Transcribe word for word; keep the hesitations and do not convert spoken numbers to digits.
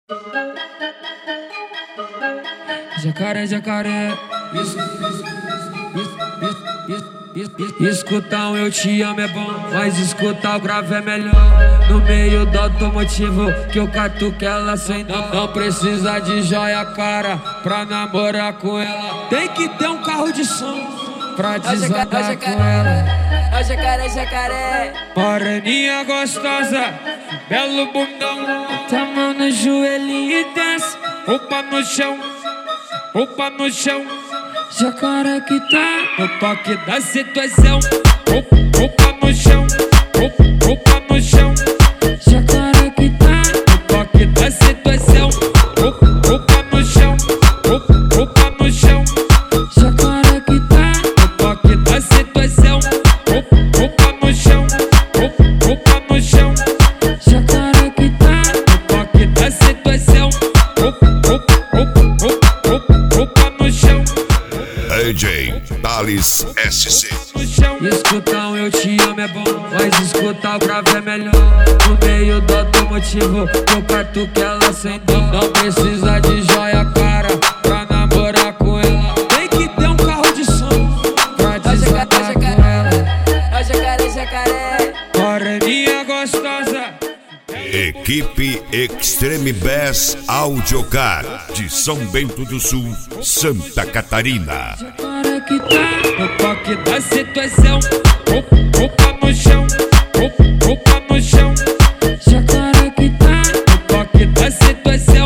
Jacaré, jacaré. Escutar um eu te amo é bom, mas escutar o grave é melhor. No meio do automotivo que eu catuque ela sem dó. Não precisa de joia cara pra namorar com ela. Tem que ter um carro de som pra desatar com ela. Ó jacaré, jacaré. Moreninha gostosa, belo bundão. Tá mão no joelhinho e desce, roupa no chão, roupa no chão. Jacaré que tá no toque da situação. Roupa no chão, roupa no chão. Jacaré que tá no toque da situação. Roupa no chão, roupa no chão. Jacaré que tá no toque da situação. Roupa no chão, roupa no chão. Jacaré que tá no toque da situação. Roupa no chão. D J Thales S C. Escutar um eu te amo é bom, mas escutar o grave é melhor. No meio do automotivo eu catuque ela sem dó. Não precisa de joia cara pra namorar com ela. Tem que ter um carro de som pra desatar com ela. Ó jacaré, jacaré. Moreninha gostosa. Equipe Extreme Bass Audiocar de São Bento do Sul, Santa Catarina. Jacaré que tá no toque da situação. Roupa no chão, roupa no chão. Jacaré que tá no toque da situação.